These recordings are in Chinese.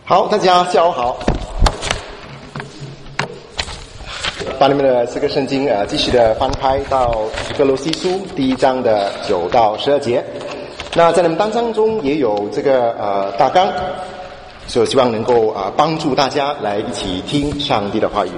好，大家下午好。把你们的这个圣经继续的翻开到哥罗西书第1章的9到12节。那在你们当中也有这个大纲，所以希望能够帮助大家来一起听上帝的话语。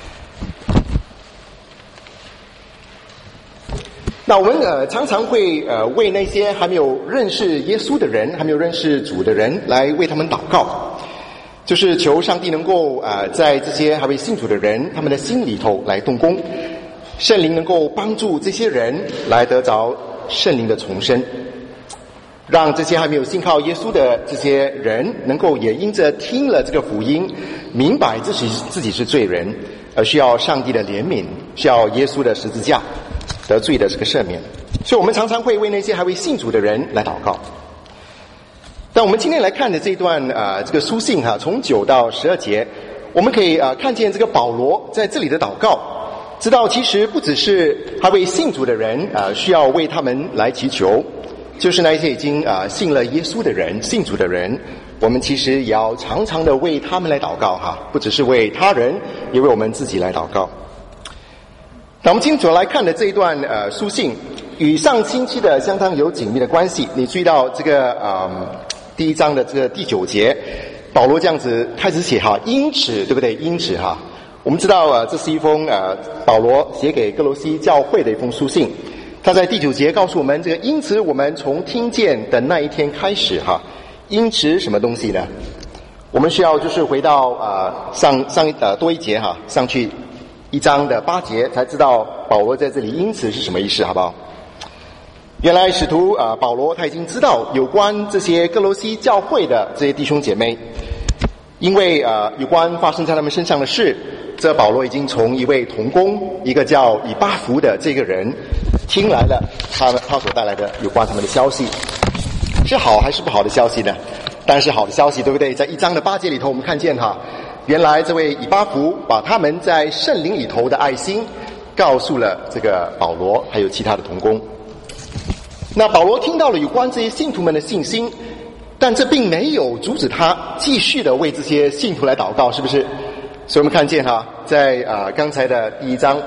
那我们常常会为那些还没有认识耶稣的人，还没有认识主的人来为他们祷告，就是求上帝能够在这些还未信主的人他们的心里头来动工，圣灵能够帮助这些人来得着圣灵的重生，让这些还没有信靠耶稣的这些人能够也因着听了这个福音，明白自己是罪人，而需要上帝的怜悯，需要耶稣的十字架得罪的这个赦免。所以我们常常会为那些还未信主的人来祷告。但我们今天来看的这段这个书信从9到12节，我们可以看见这个保罗在这里的祷告，知道其实不只是还未信主的人需要为他们来祈求，就是那一些已经信了耶稣的人，信主的人，我们其实也要常常的为他们来祷告不只是为他人，也为我们自己来祷告。那我们今天主要来看的这一段书信，与上星期的相当有紧密的关系。你注意到这个第1章的这个第9节，保罗这样子开始写因此，对不对？因此我们知道这是一封保罗写给哥罗西教会的一封书信。他在第9节告诉我们，这个因此我们从听见的那一天开始因此什么东西呢？我们需要就是回到多一节上去1章的8节，才知道保罗在这里因此是什么意思，好不好？原来使徒保罗他已经知道有关这些哥罗西教会的这些弟兄姐妹，因为有关发生在他们身上的事，这保罗已经从一位同工，一个叫以巴弗的这个人听来了他所带来的有关他们的消息。是好还是不好的消息呢？当然是好的消息，对不对？在1章的8节里头，我们看见原来这位以巴弗把他们在圣灵里头的爱心告诉了这个保罗还有其他的同工。那保罗听到了有关这些信徒们的信心，但这并没有阻止他继续的为这些信徒来祷告，是不是？所以我们看见在刚才的第1章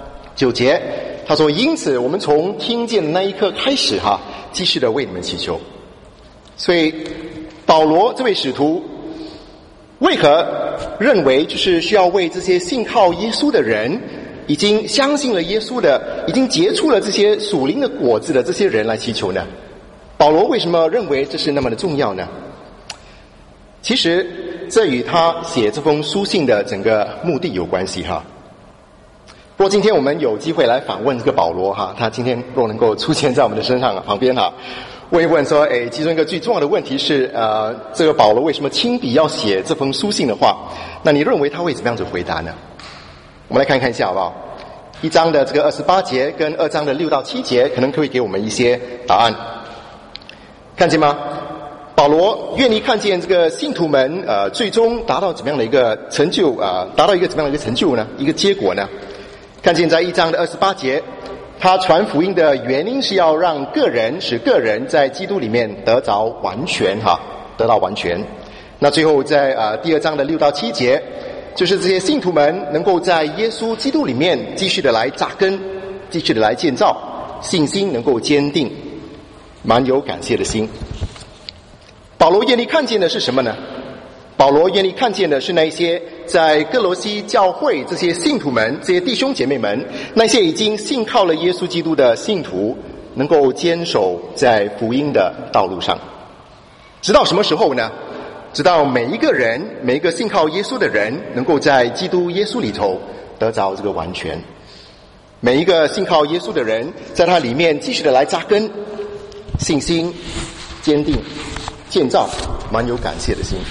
9节，他说因此我们从听见的那一刻开始继续的为你们祈求。所以保罗这位使徒为何认为就是需要为这些信靠耶稣的人，已经相信了耶稣的，已经结出了这些属灵的果子的这些人来祈求呢？保罗为什么认为这是那么的重要呢？其实这与他写这封书信的整个目的有关系不过今天我们有机会来访问这个保罗他今天若能够出现在我们的身上旁边问一问说其中一个最重要的问题是这个保罗为什么亲笔要写这封书信的话，那你认为他会怎么样子回答呢？我们来看一下好不好？1章的这个28节跟2章的6到7节可能可以给我们一些答案。看见吗？保罗愿意看见这个信徒们最终达到怎么样的一个成就达到一个怎么样的一个成就呢？一个结果呢？看见在1章的28节，他传福音的原因是要让使个人在基督里面得着完全得到完全。那最后在第2章的6到7节，就是这些信徒们能够在耶稣基督里面继续的来扎根，继续的来建造，信心能够坚定，满有感谢的心。保罗愿意看见的是什么呢？保罗愿意看见的是那些在哥罗西教会这些信徒们，这些弟兄姐妹们，那些已经信靠了耶稣基督的信徒，能够坚守在福音的道路上。直到什么时候呢？直到每一个信靠耶稣的人能够在基督耶稣里头得着这个完全。每一个信靠耶稣的人在他里面继续的来扎根，信心坚定，建造满有感谢的心。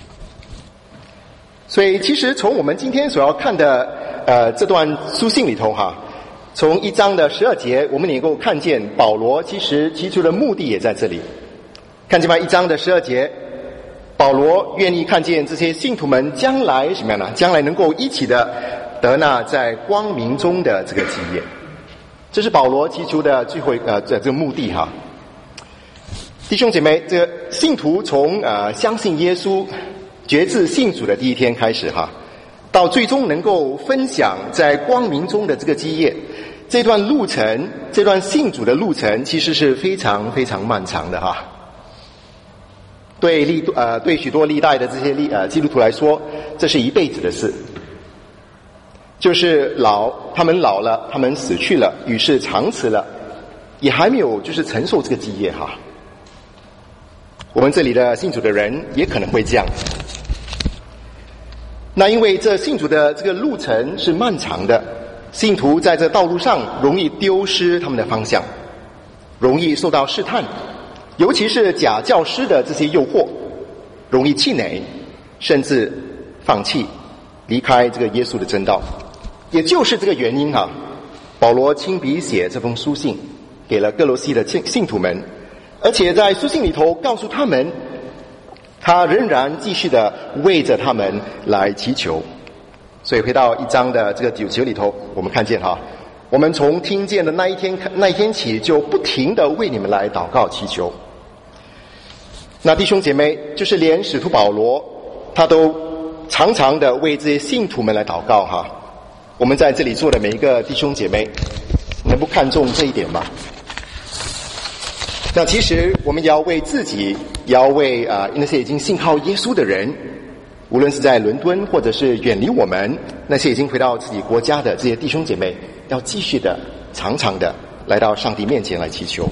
所以其实从我们今天所要看的这段书信里头从1章的12节，我们能够看见保罗其实提出的目的也在这里。看见吗？1章的12节，保罗愿意看见这些信徒们将来什么样呢？将来能够一起的得那在光明中的这个基业。这是保罗提出的最后这个目的弟兄姐妹，这个信徒从相信耶稣决志信主的第一天开始哈，到最终能够分享在光明中的这个基业，这段路程，这段信主的路程，其实是非常非常漫长的哈。对许多历代的这些基督徒来说，这是一辈子的事。就是他们老了，他们死去了，于是长辞了，也还没有就是承受这个基业哈。我们这里的信主的人也可能会这样。那因为这信主的这个路程是漫长的，信徒在这道路上容易丢失他们的方向，容易受到试探，尤其是假教师的这些诱惑，容易气馁，甚至放弃离开这个耶稣的真道。也就是这个原因哈，保罗亲笔写这封书信给了哥罗西的信徒们，而且在书信里头告诉他们，他仍然继续的为着他们来祈求。所以回到1章的这个9节里头，我们看见哈，我们从听见的那一天起，就不停的为你们来祷告祈求。那弟兄姐妹，就是连使徒保罗他都常常的为这些信徒们来祷告哈。我们在这里做的每一个弟兄姐妹，能不看重这一点吗？那其实我们也要为自己，也要为那些已经信靠耶稣的人，无论是在伦敦或者是远离我们那些已经回到自己国家的这些弟兄姐妹，要继续的常常的来到上帝面前来祈求。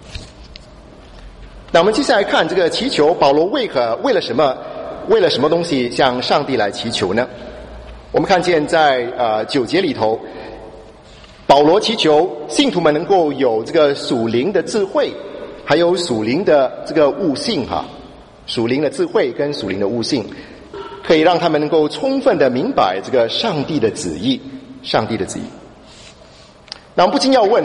那我们接下来看这个祈求，保罗为了什么东西向上帝来祈求呢？我们看见在9节里头，保罗祈求信徒们能够有这个属灵的智慧，还有属灵的这个悟性哈，属灵的智慧跟属灵的悟性，可以让他们能够充分的明白这个上帝的旨意，上帝的旨意。那我们不禁要问，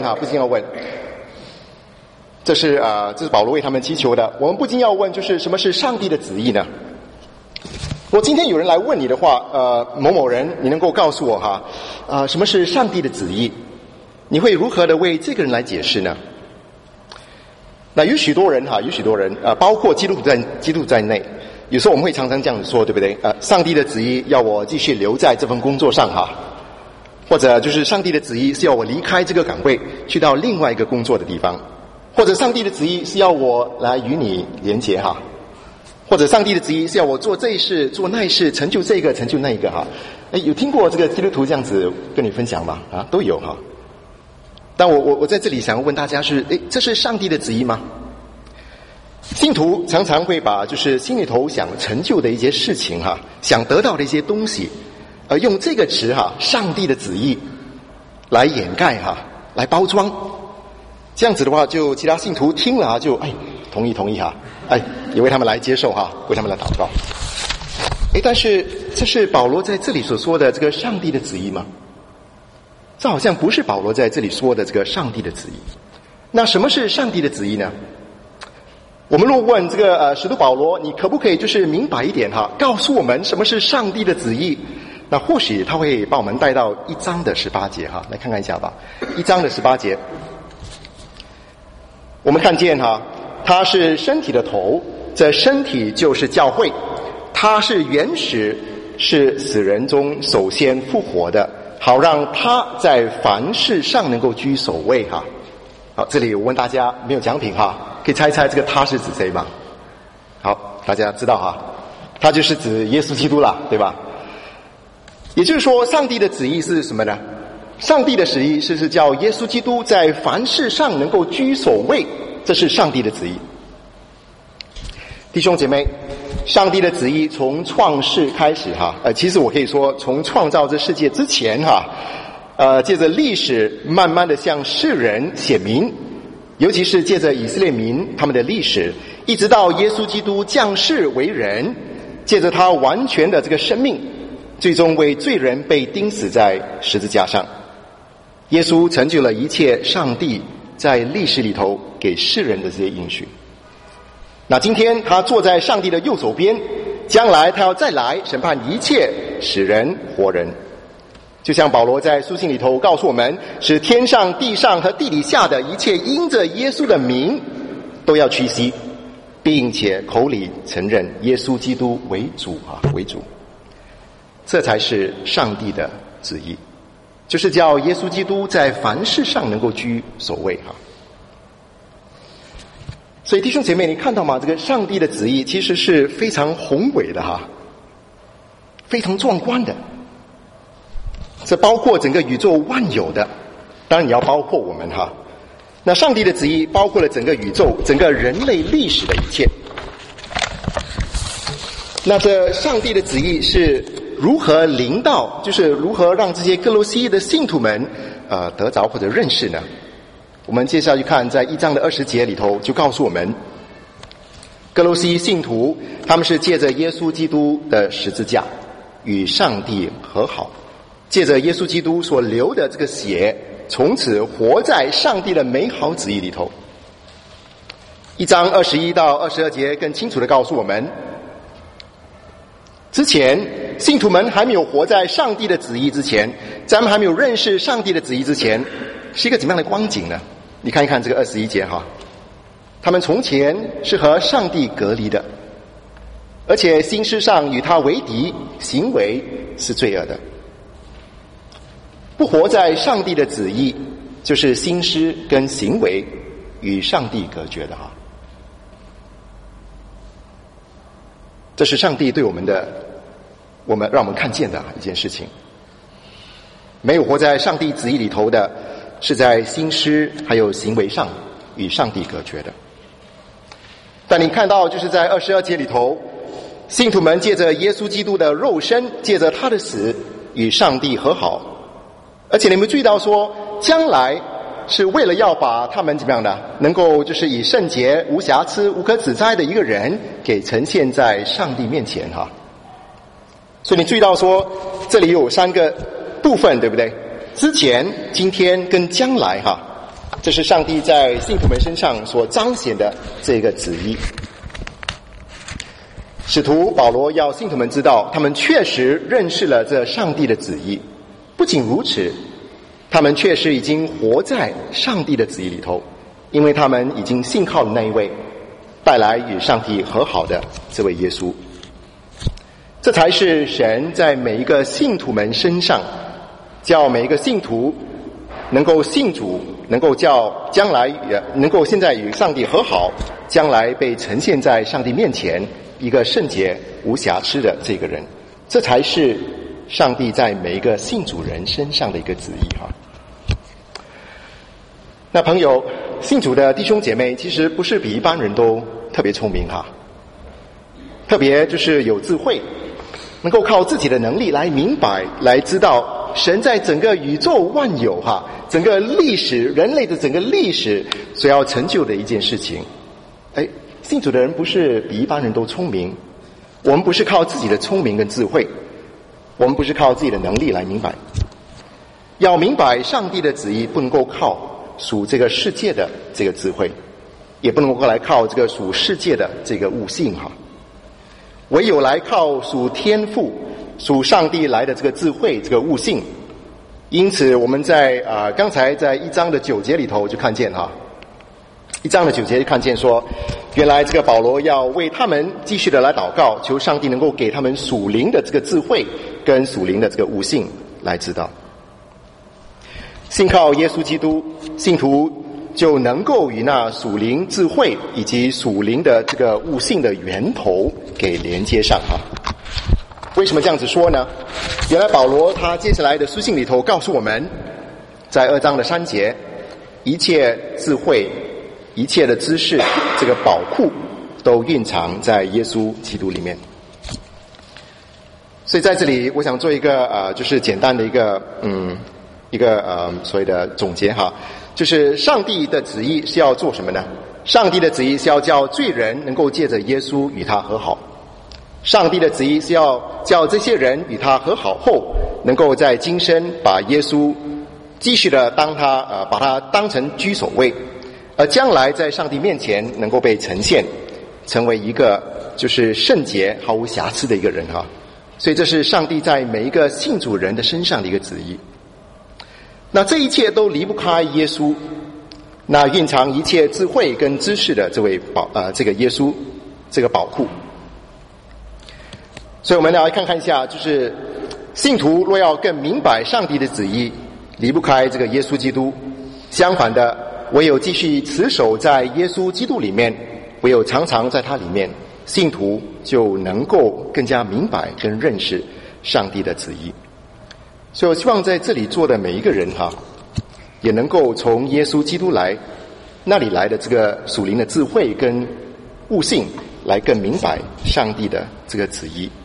这是保罗为他们祈求的。我们不禁要问，就是什么是上帝的旨意呢？如果今天有人来问你的话，某某人，你能够告诉我哈，什么是上帝的旨意？你会如何的为这个人来解释呢？那有许多人，包括基督徒在内，有时候我们会常常这样子说，对不对？上帝的旨意要我继续留在这份工作上哈，或者就是上帝的旨意是要我离开这个岗位，去到另外一个工作的地方，或者上帝的旨意是要我来与你连结哈。或者上帝的旨意是要我做这一事做那一事，成就这个成就那一个哈。有听过这个基督徒这样子跟你分享吗？都有哈。但我在这里想要问大家是，这是上帝的旨意吗？信徒常常会把就是心里头想成就的一些事情哈，想得到的一些东西，用这个词哈，上帝的旨意来掩盖哈，来包装。这样子的话，就其他信徒听了就同意哈，也为他们来接受哈，为他们来祷告。但是这是保罗在这里所说的这个上帝的旨意吗？这好像不是保罗在这里说的这个上帝的旨意。那什么是上帝的旨意呢？我们若问这个使徒保罗，你可不可以就是明白一点哈，告诉我们什么是上帝的旨意？那或许他会把我们带到1章的18节哈，来看看一下吧。1章的18节，我们看见哈，他是身体的头，这身体就是教会，他是原始，是死人中首先复活的，好让他在凡事上能够居首位哈。好，这里我问大家，没有奖品哈，可以猜一猜这个他是指谁吗？好，大家知道哈，他就是指耶稣基督啦，对吧？也就是说，上帝的旨意是什么呢？上帝的旨意是叫耶稣基督在凡事上能够居首位，这是上帝的旨意。弟兄姐妹，上帝的旨意从创世开始哈，其实我可以说从创造这世界之前哈，借着历史慢慢的向世人显明，尤其是借着以色列民他们的历史，一直到耶稣基督降世为人，借着他完全的这个生命，最终为罪人被钉死在十字架上。耶稣成就了一切上帝在历史里头给世人的这些应许。那今天他坐在上帝的右手边，将来他要再来审判一切死人活人。就像保罗在书信里头告诉我们，使天上地上和地底下的一切因着耶稣的名都要屈膝， 并且口里承认耶稣基督为主为主。这才是上帝的旨意，就是叫耶稣基督在凡事上能够居首位所以弟兄姐妹，你看到吗？这个上帝的旨意其实是非常宏伟的非常壮观的。这包括整个宇宙万有的，当然也要包括我们那上帝的旨意包括了整个宇宙、整个人类历史的一切。那这上帝的旨意是如何临到，就是如何让这些哥罗西的信徒们得着或者认识呢？我们接下去看，在1章的20节里头就告诉我们，哥罗西信徒他们是借着耶稣基督的十字架与上帝和好，借着耶稣基督所流的这个血，从此活在上帝的美好旨意里头。1章21到22节更清楚地告诉我们，之前信徒们还没有活在上帝的旨意之前，在他们还没有认识上帝的旨意之前，是一个怎么样的光景呢？你看一看这个21节他们从前是和上帝隔离的，而且心思上与他为敌，行为是罪恶的。不活在上帝的旨意，就是心思跟行为与上帝隔绝的这是上帝对我们让我们看见的一件事情。没有活在上帝旨意里头的，是在心思还有行为上与上帝隔绝的。但你看到就是在22节里头，信徒们借着耶稣基督的肉身，借着他的死与上帝和好，而且你们注意到说，将来是为了要把他们怎么样的，能够就是以圣洁、无瑕疵、无可指摘的一个人给呈现在上帝面前所以你注意到说，这里有3个部分，对不对？之前、今天跟将来这是上帝在信徒们身上所彰显的这个旨意。使徒保罗要信徒们知道，他们确实认识了这上帝的旨意。不仅如此，他们确实已经活在上帝的旨意里头，因为他们已经信靠了那一位带来与上帝和好的这位耶稣。这才是神在每一个信徒们身上，叫每一个信徒能够信主，能够叫将来能够现在与上帝和好，将来被呈现在上帝面前一个圣洁无瑕疵的这个人。这才是上帝在每一个信主人身上的一个旨意那朋友，信主的弟兄姐妹其实不是比一般人都特别聪明特别就是有智慧，能够靠自己的能力来明白，来知道神在整个宇宙万有整个历史，人类的整个历史所要成就的一件事情。信主的人不是比一般人都聪明，我们不是靠自己的聪明跟智慧，我们不是靠自己的能力来明白。要明白上帝的旨意，不能够靠属这个世界的这个智慧，也不能够来靠这个属世界的这个悟性唯有来靠属天父、属上帝来的这个智慧、这个悟性。因此我们在刚才在1章的9节里头就看见1章的9节就看见说，原来这个保罗要为他们继续的来祷告，求上帝能够给他们属灵的这个智慧跟属灵的这个悟性来知道。信靠耶稣基督，信徒就能够与那属灵智慧以及属灵的这个悟性的源头给连接上为什么这样子说呢？原来保罗他接下来的书信里头告诉我们，在2章的3节，一切智慧、一切的知识，这个宝库都蕴藏在耶稣基督里面。所以在这里我想做一个就是简单的一个所谓的总结就是上帝的旨意是要做什么呢？上帝的旨意是要叫罪人能够借着耶稣与他和好。上帝的旨意是要叫这些人与他和好后，能够在今生把耶稣继续的把他当成居首位，而将来在上帝面前能够被呈现，成为一个就是圣洁毫无瑕疵的一个人所以这是上帝在每一个信主人的身上的一个旨意。那这一切都离不开耶稣，那蕴藏一切智慧跟知识的这个耶稣， 这个保护。所以我们来看看一下，就是信徒若要更明白上帝的旨意，离不开这个耶稣基督。相反的，唯有继续持守在耶稣基督里面，唯有常常在他里面，信徒就能够更加明白跟认识上帝的旨意。所以我希望在这里坐的每一个人也能够从耶稣基督那里来的这个属灵的智慧跟悟性，来更明白上帝的这个旨意。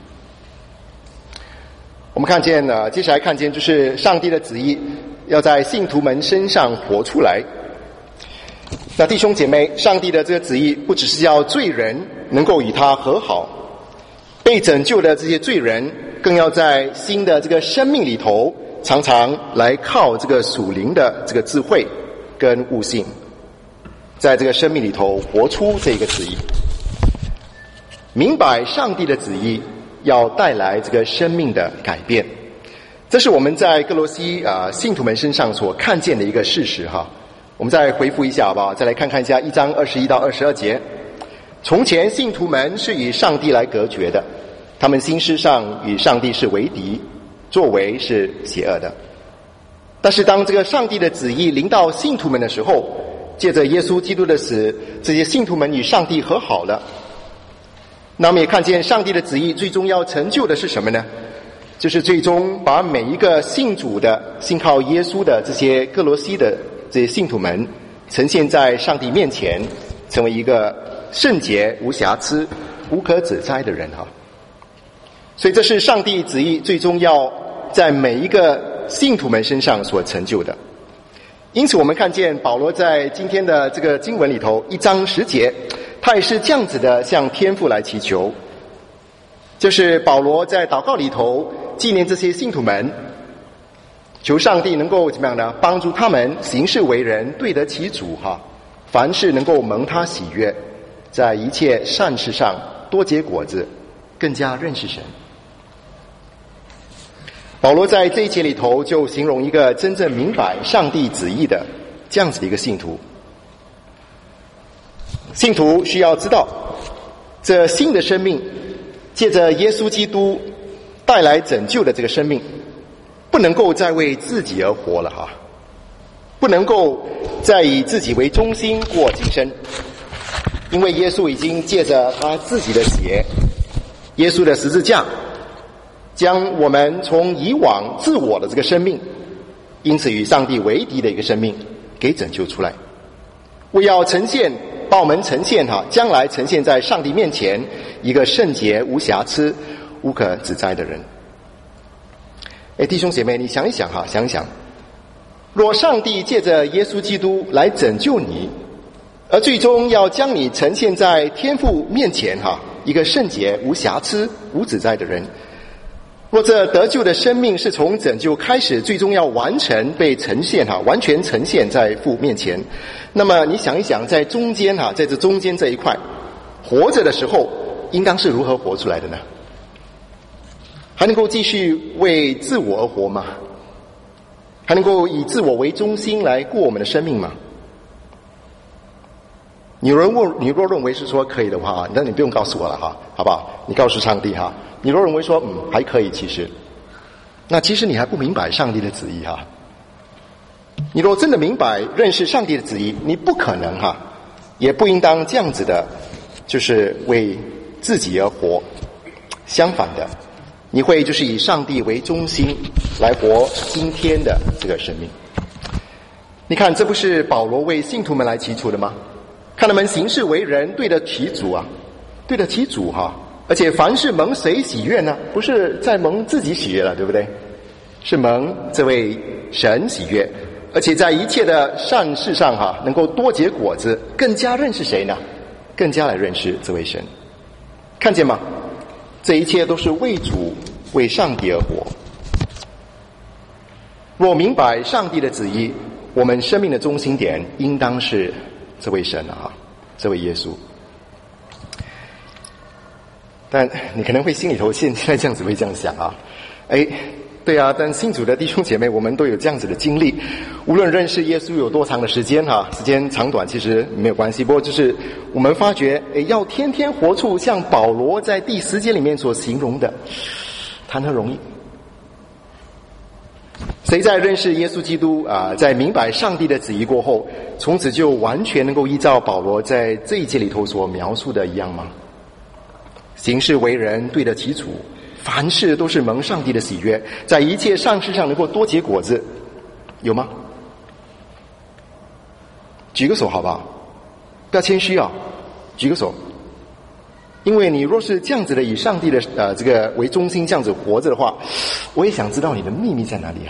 我们看见接下来看见就是上帝的旨意要在信徒们身上活出来。那弟兄姐妹，上帝的这个旨意不只是要罪人能够与他和好，被拯救的这些罪人更要在新的这个生命里头，常常来靠这个属灵的这个智慧跟悟性，在这个生命里头活出这个旨意。明白上帝的旨意要带来这个生命的改变，这是我们在歌罗西信徒们身上所看见的一个事实我们再回复一下好不好？再来看看一下1章21到22节。从前信徒们是与上帝来隔绝的，他们心思上与上帝是为敌，作为是邪恶的。但是当这个上帝的旨意临到信徒们的时候，借着耶稣基督的死，这些信徒们与上帝和好了。那我们也看见上帝的旨意最终要成就的是什么呢？就是最终把每一个信主的、信靠耶稣的这些歌罗西的这些信徒们呈现在上帝面前，成为一个圣洁、无瑕疵、无可指摘的人所以这是上帝旨意最终要在每一个信徒们身上所成就的。因此我们看见保罗在今天的这个经文里头1章10节，他也是这样子的向天父来祈求，就是保罗在祷告里头纪念这些信徒们，求上帝能够怎么样呢？帮助他们行事为人对得起主凡事能够蒙他喜悦，在一切善事上多结果子，更加认识神。保罗在这一节里头就形容一个真正明白上帝旨意的这样子的一个信徒。信徒需要知道，这新的生命借着耶稣基督带来拯救的这个生命，不能够再为自己而活了不能够再以自己为中心过今生，因为耶稣已经借着他自己的血，耶稣的十字架，将我们从以往自我的这个生命，因此与上帝为敌的一个生命给拯救出来，为要把我们呈现将来呈现在上帝面前一个圣洁、无瑕疵、无可指摘的人。弟兄姐妹，你想一想想一想，若上帝借着耶稣基督来拯救你，而最终要将你呈现在天父面前一个圣洁、无瑕疵、无指摘的人，若这得救的生命是从拯救开始，最终要完成被呈现完全呈现在父面前，那么你想一想，在中间在这中间这一块活着的时候，应当是如何活出来的呢？还能够继续为自我而活吗？还能够以自我为中心来过我们的生命吗？你若认为是说可以的话，那你不用告诉我了好不好？你告诉上帝你若认为说还可以，其实你还不明白上帝的旨意你若真的明白认识上帝的旨意，你不可能也不应当这样子的，就是为自己而活。相反的，你会就是以上帝为中心来活今天的这个生命。你看，这不是保罗为信徒们来祈求的吗？看他们行事为人对得起主对得起主而且凡是蒙谁喜悦呢？不是在蒙自己喜悦了，对不对？是蒙这位神喜悦，而且在一切的善事上能够多结果子，更加认识谁呢？更加来认识这位神。看见吗？这一切都是为主、为上帝而活。若明白上帝的旨意，我们生命的中心点应当是这位神这位耶稣。但你可能会心里头现在这样子会这样想对啊，但信主的弟兄姐妹，我们都有这样子的经历。无论认识耶稣有多长的时间时间长短其实没有关系。不过就是我们发觉，要天天活出像保罗在第10节里面所形容的，谈何容易？谁在认识耶稣基督在明白上帝的旨意过后，从此就完全能够依照保罗在这一节里头所描述的一样吗？行事为人对得起主，凡事都是蒙上帝的喜悦，在一切善事上能够多结果子，有吗？举个手好不好？不要谦虚举个手。因为你若是这样子的以上帝的这个为中心这样子活着的话，我也想知道你的秘密在哪里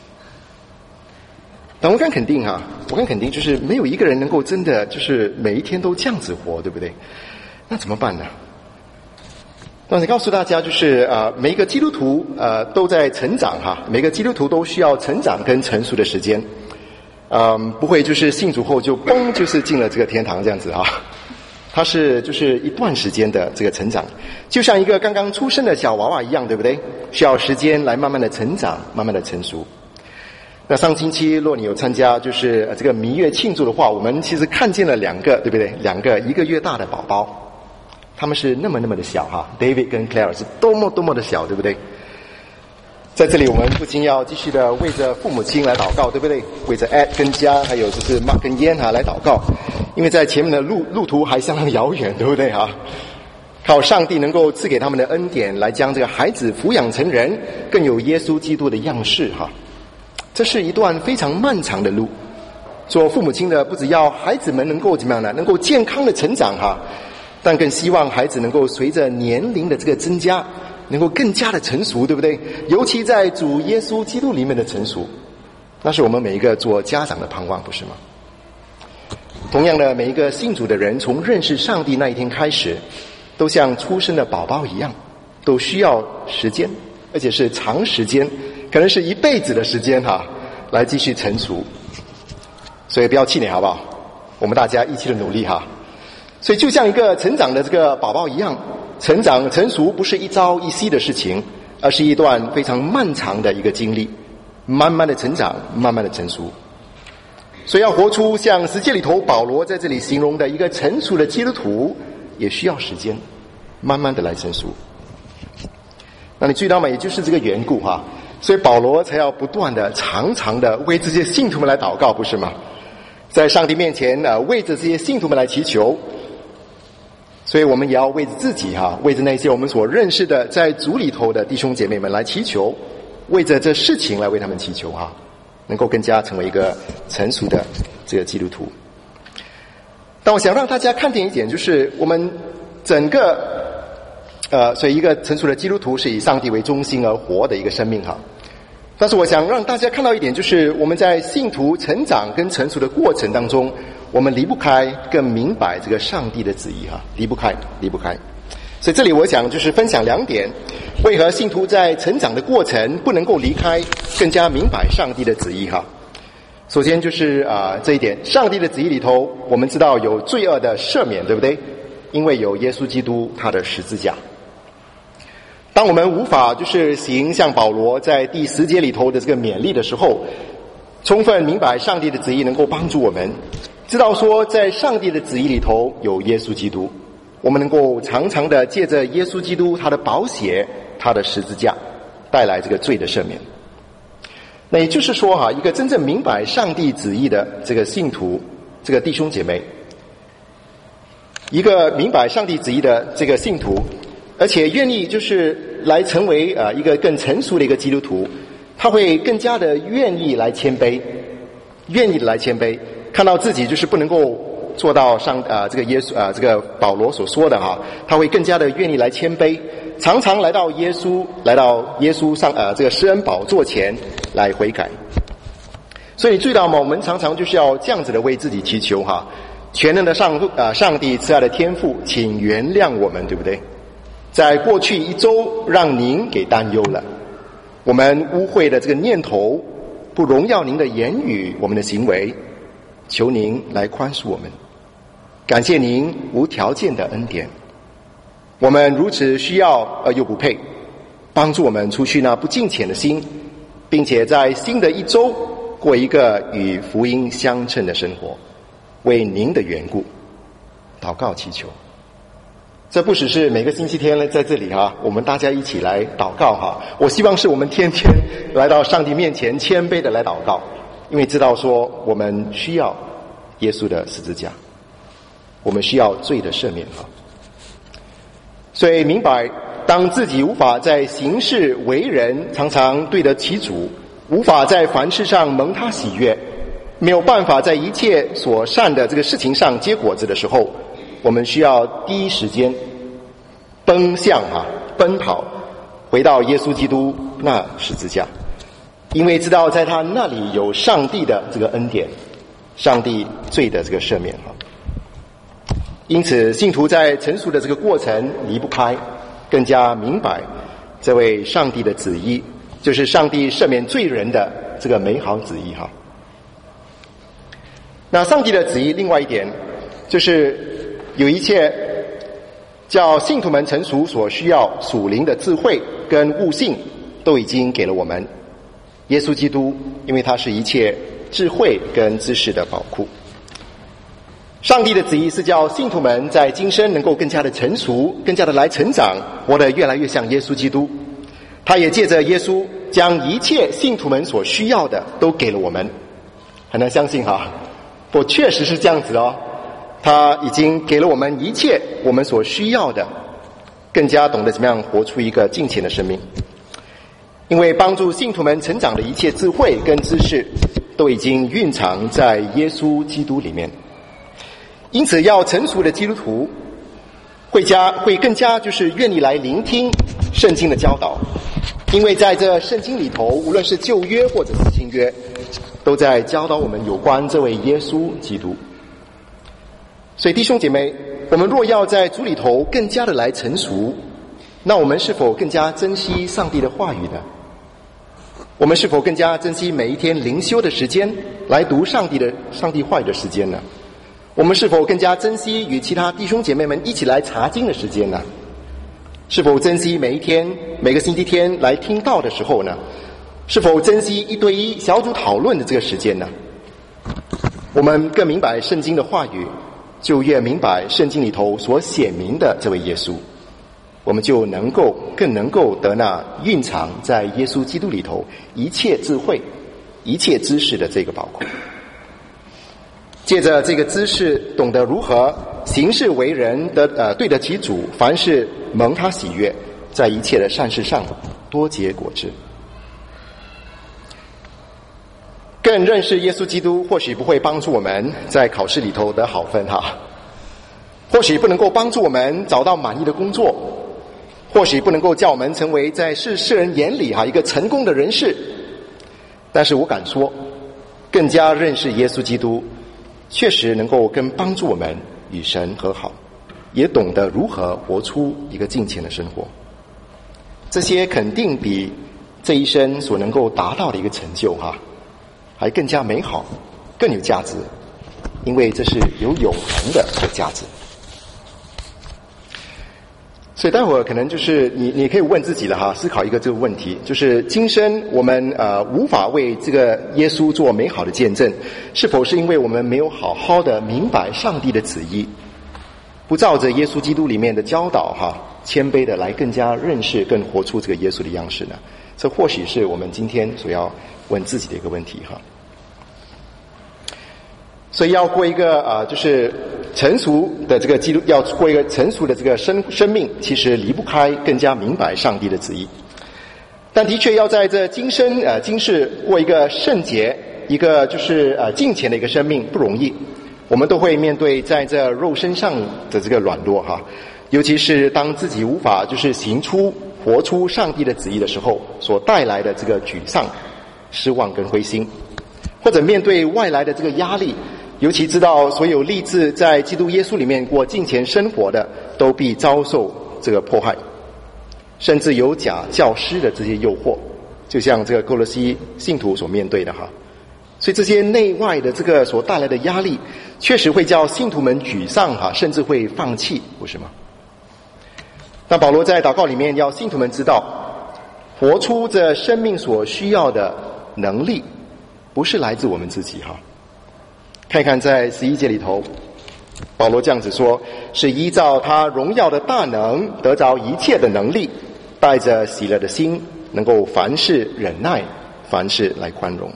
但我敢肯定就是没有一个人能够真的就是每一天都这样子活，对不对？那怎么办呢？但是告诉大家，就是每一个基督徒都在成长每个基督徒都需要成长跟成熟的时间，不会就是信主后就嘣就是进了这个天堂这样子它是就是一段时间的这个成长，就像一个刚刚出生的小娃娃一样，对不对？需要时间来慢慢的成长，慢慢的成熟。那上星期若你有参加就是这个弥月庆祝的话，我们其实看见了2个，对不对？2个1个月大的宝宝。他们是那么的小David 跟 Claire 是多么的小，对不对？在这里我们不禁要继续的为着父母亲来祷告，对不对？为着 Ed 跟家还有就是 Mark 跟燕来祷告，因为在前面的路途还相当遥远，对不对靠上帝能够赐给他们的恩典来将这个孩子抚养成人，更有耶稣基督的样式这是一段非常漫长的路。做父母亲的不只要孩子们能够怎么样呢？能够健康的成长但更希望孩子能够随着年龄的这个增加，能够更加的成熟，对不对？尤其在主耶稣基督里面的成熟，那是我们每一个做家长的盼望，不是吗？同样的，每一个信主的人从认识上帝那一天开始，都像出生的宝宝一样，都需要时间，而且是长时间，可能是一辈子的时间来继续成熟。所以不要气馁好不好？我们大家一起的努力所以就像一个成长的这个宝宝一样，成长成熟不是一朝一夕的事情，而是一段非常漫长的一个经历，慢慢的成长，慢慢的成熟。所以要活出像10节里头保罗在这里形容的一个成熟的基督徒，也需要时间，慢慢的来成熟。那你注意到吗？也就是这个缘故所以保罗才要不断的常常的为这些信徒们来祷告，不是吗？在上帝面前为着这些信徒们来祈求。所以我们也要为着自己为着那些我们所认识的在主里头的弟兄姐妹们来祈求，为着这事情来为他们祈求能够更加成为一个成熟的这个基督徒。但我想让大家看见一点，就是我们整个所以一个成熟的基督徒是以上帝为中心而活的一个生命但是我想让大家看到一点，就是我们在信徒成长跟成熟的过程当中，我们离不开更明白这个上帝的旨意离不开。所以这里我想就是分享2点，为何信徒在成长的过程不能够离开更加明白上帝的旨意首先就是这一点，上帝的旨意里头我们知道有罪恶的赦免，对不对？因为有耶稣基督他的十字架。当我们无法就是行像保罗在第10节里头的这个勉励的时候，充分明白上帝的旨意能够帮助我们知道说，在上帝的旨意里头有耶稣基督，我们能够常常的借着耶稣基督他的宝血，他的十字架带来这个罪的赦免。那也就是说一个真正明白上帝旨意的这个信徒，这个弟兄姐妹，一个明白上帝旨意的这个信徒，而且愿意就是来成为一个更成熟的一个基督徒，他会更加的愿意来谦卑，看到自己就是不能够做到这个耶稣这个保罗所说的他会更加的愿意来谦卑，常常来到耶稣上这个施恩宝座前来悔改。所以你注意到吗？我们常常就是要这样子的为自己祈求全能的上帝慈爱的天父，请原谅我们，对不对？在过去1周让您给担忧了，我们污秽的这个念头，不荣耀您的言语，我们的行为，求您来宽恕我们。感谢您无条件的恩典，我们如此需要而又不配，帮助我们除去那不敬虔的心， 并且在新的一周过一个与福音相称的生活。为您的缘故祷告祈求。这不只是每个星期天呢，在这里我们大家一起来祷告我希望是我们天天来到上帝面前谦卑的来祷告，因为知道说我们需要耶稣的十字架，我们需要罪的赦免所以明白当自己无法在行事为人常常对得起主，无法在凡事上蒙他喜悦，没有办法在一切所善的这个事情上结果子的时候，我们需要第一时间奔跑回到耶稣基督那十字架，因为知道在他那里有上帝的这个恩典，上帝罪的这个赦免因此信徒在成熟的这个过程离不开更加明白这位上帝的旨意，就是上帝赦免罪人的这个美好旨意那上帝的旨意另外一点就是有一切叫信徒们成熟所需要属灵的智慧跟悟性都已经给了我们。耶稣基督因为他是一切智慧跟知识的宝库。上帝的旨意是叫信徒们在今生能够更加的成熟，更加的来成长，活得越来越像耶稣基督。他也借着耶稣将一切信徒们所需要的都给了我们。很难相信不，确实是这样子他已经给了我们一切我们所需要的，更加懂得怎么样活出一个敬虔的生命。因为帮助信徒们成长的一切智慧跟知识都已经蕴藏在耶稣基督里面。因此要成熟的基督徒会更加就是愿意来聆听圣经的教导，因为在这圣经里头，无论是旧约或者是新约，都在教导我们有关这位耶稣基督。所以弟兄姐妹，我们若要在主里头更加的来成熟，那我们是否更加珍惜上帝的话语呢？我们是否更加珍惜每一天灵修的时间，来读上帝话语的时间呢？我们是否更加珍惜与其他弟兄姐妹们一起来查经的时间呢？是否珍惜每一天每个星期天来听道的时候呢？是否珍惜1对1小组讨论的这个时间呢？我们更明白圣经的话语，就越明白圣经里头所显明的这位耶稣，我们就更能够得那蕴藏在耶稣基督里头一切智慧一切知识的这个宝库。借着这个知识，懂得如何行事为人的对得起主，凡事蒙他喜悦，在一切的善事上多结果子。更认识耶稣基督，或许不会帮助我们在考试里头得好分或许不能够帮助我们找到满意的工作，或许不能够叫我们成为在世人眼里一个成功的人士，但是我敢说，更加认识耶稣基督，确实能够更帮助我们与神和好，也懂得如何活出一个敬虔的生活。这些肯定比这一生所能够达到的一个成就还更加美好，更有价值，因为这是有永恒的价值。所以待会儿可能就是你可以问自己了思考一个这个问题，就是今生我们无法为这个耶稣做美好的见证，是否是因为我们没有好好的明白上帝的旨意，不照着耶稣基督里面的教导谦卑的来更加认识更活出这个耶稣的样式呢？这或许是我们今天所要问自己的一个问题所以要过一个就是成熟的这个基督，要过一个成熟的这个生命，其实离不开更加明白上帝的旨意。但的确要在这今世过一个圣洁，一个就是敬虔的一个生命不容易。我们都会面对在这肉身上的这个软弱尤其是当自己无法就是活出上帝的旨意的时候，所带来的这个沮丧、失望跟灰心，或者面对外来的这个压力。尤其知道所有立志在基督耶稣里面过敬虔生活的，都必遭受这个迫害，甚至有假教师的这些诱惑，就像这个哥罗西信徒所面对的所以这些内外的这个所带来的压力，确实会叫信徒们沮丧甚至会放弃，不是吗？那保罗在祷告里面要信徒们知道， 活出这生命所需要的能力，不是来自我们自己哈。看看在11节里头，保罗这样子说，是依照他荣耀的大能得着一切的能力，带着喜乐的心，能够凡事忍耐，凡事来宽容。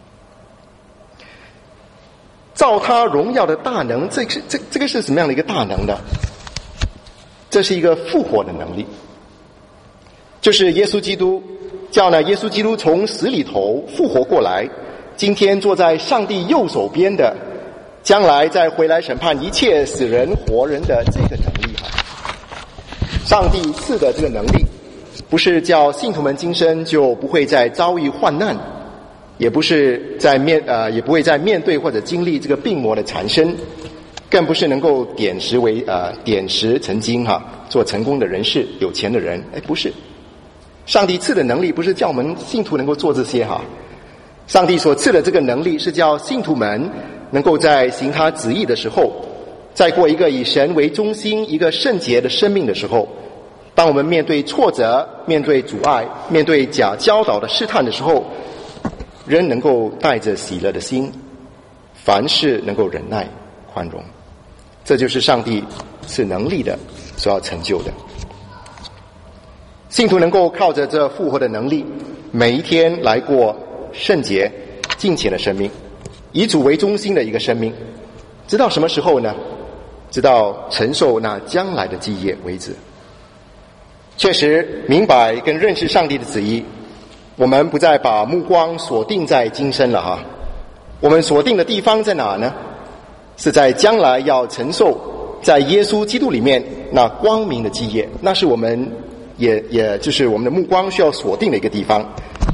照他荣耀的大能，这个是什么样的一个大能呢？这是一个复活的能力，就是耶稣基督叫呢，耶稣基督从死里头复活过来，今天坐在上帝右手边的，将来再回来审判一切死人活人的这个能力哈。上帝赐的这个能力，不是叫信徒们今生就不会再遭遇患难，也不是也不会再面对或者经历这个病魔的缠身，更不是能够点石成金哈，做成功的人士、有钱的人，不是。上帝赐的能力不是叫我们信徒能够做这些哈，上帝所赐的这个能力是叫信徒们能够在行他旨意的时候，在过一个以神为中心、一个圣洁的生命的时候，当我们面对挫折、面对阻碍、面对假教导的试探的时候，仍能够带着喜乐的心，凡事能够忍耐、宽容。这就是上帝是能力的所要成就的。信徒能够靠着这复活的能力，每一天来过圣洁、敬虔的生命，以主为中心的一个生命，直到什么时候呢？直到承受那将来的基业为止。确实明白跟认识上帝的旨意，我们不再把目光锁定在今生了哈。我们锁定的地方在哪呢？是在将来要承受在耶稣基督里面那光明的基业，那是我们也就是我们的目光需要锁定的一个地方。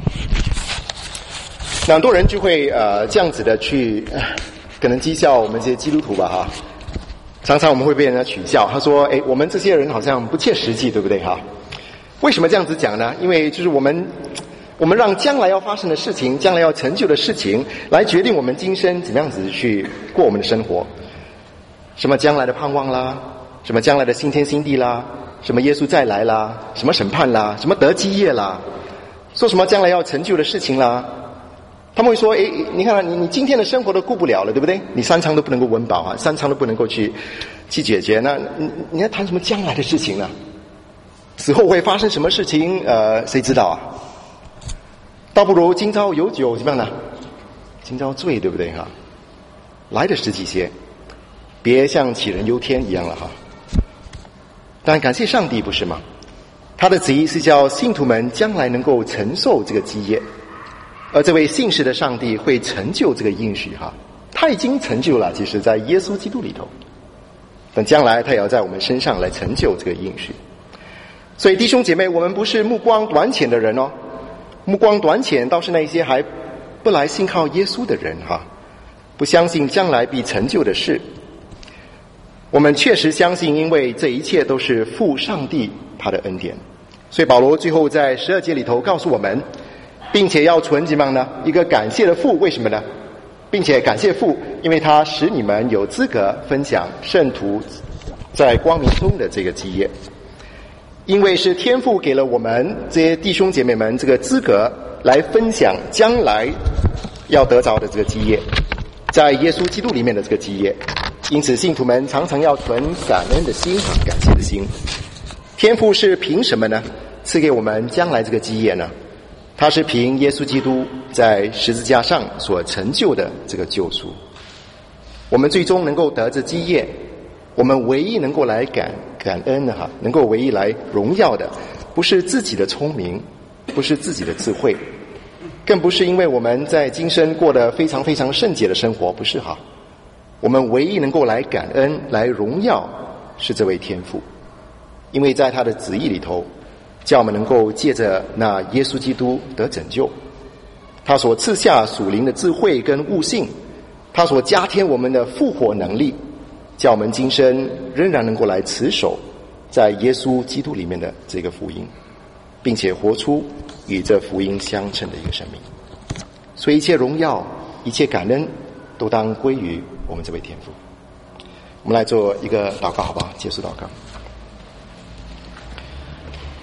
很多人就会这样子的去可能讥笑我们这些基督徒吧哈。常常我们会被人家取笑，他说我们这些人好像不切实际，对不对哈？为什么这样子讲呢？因为就是我们让将来要发生的事情，将来要成就的事情，来决定我们今生怎么样子去过我们的生活。什么将来的盼望啦，什么将来的新天新地啦，什么耶稣再来啦，什么审判啦，什么得基业啦，说什么将来要成就的事情啦。他们会说你看你今天的生活都顾不了了，对不对？你3餐都不能够温饱啊，3餐都不能够去解决，那你在谈什么将来的事情呢？死后会发生什么事情谁知道啊？倒不如今朝有酒怎么样呢？今朝醉，对不对哈？来得实际些，别像杞人忧天一样了哈。但感谢上帝，不是吗？他的旨意是叫信徒们将来能够承受这个基业，而这位信实的上帝会成就这个应许哈。他已经成就了，其实在耶稣基督里头，但将来他也要在我们身上来成就这个应许。所以弟兄姐妹，我们不是目光短浅的人哦，目光短浅倒是那些还不来信靠耶稣的人哈，不相信将来必成就的事。我们确实相信，因为这一切都是父上帝他的恩典。所以保罗最后在12节里头告诉我们，并且要存怎么样呢？一个感谢的父，为什么呢？并且感谢父，因为他使你们有资格分享圣徒在光明中的这个基业。因为是天父给了我们这些弟兄姐妹们这个资格来分享将来要得着的这个基业，在耶稣基督里面的这个基业。因此信徒们常常要存感恩的心和感谢的心。天父是凭什么呢赐给我们将来这个基业呢？他是凭耶稣基督在十字架上所成就的这个救赎。我们最终能够得这基业，我们唯一能够来感恩的哈，能够唯一来荣耀的，不是自己的聪明，不是自己的智慧，更不是因为我们在今生过得非常非常圣洁的生活，不是哈。我们唯一能够来感恩、来荣耀，是这位天父，因为在他的旨意里头，叫我们能够借着那耶稣基督得拯救，他所赐下属灵的智慧跟悟性，他所加添我们的复活能力，叫我们今生仍然能够来持守在耶稣基督里面的这个福音，并且活出与这福音相称的一个生命。所以一切荣耀、一切感恩都当归于我们这位天父。我们来做一个祷告好不好？结束祷告。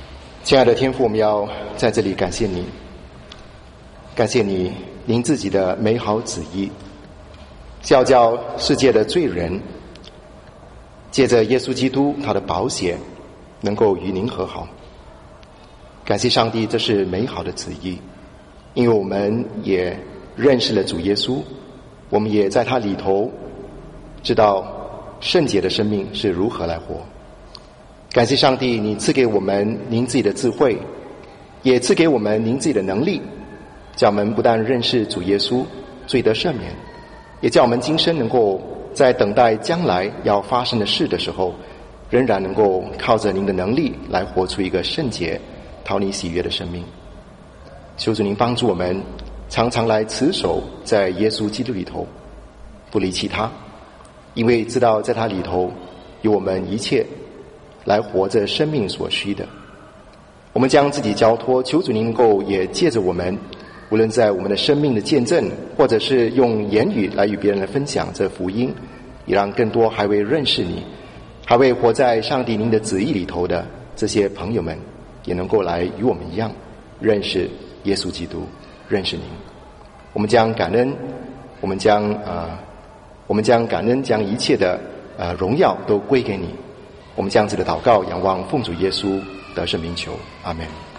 亲爱的天父，我们要在这里感谢你，感谢你您自己的美好旨意，叫世界的罪人借着耶稣基督他的宝血能够与您和好。感谢上帝，这是美好的旨意，因为我们也认识了主耶稣，我们也在他里头知道圣洁的生命是如何来活。感谢上帝，你赐给我们您自己的智慧，也赐给我们您自己的能力，叫我们不但认识主耶稣，罪得赦免，也叫我们今生能够在等待将来要发生的事的时候，仍然能够靠着您的能力来活出一个圣洁、讨你喜悦的生命。求主您帮助我们，常常来持守在耶稣基督里头，不离弃他，因为知道在他里头有我们一切来活着生命所需的。我们将自己交托，求主您能够也借着我们，无论在我们的生命的见证，或者是用言语来与别人来分享这福音，也让更多还未认识你，还未活在上帝您的旨意里头的这些朋友们，也能够来与我们一样认识耶稣基督，认识您。我们将感恩，我们将感恩，将一切的荣耀都归给你。我们将自己的祷告仰望奉主耶稣得胜名求，阿们。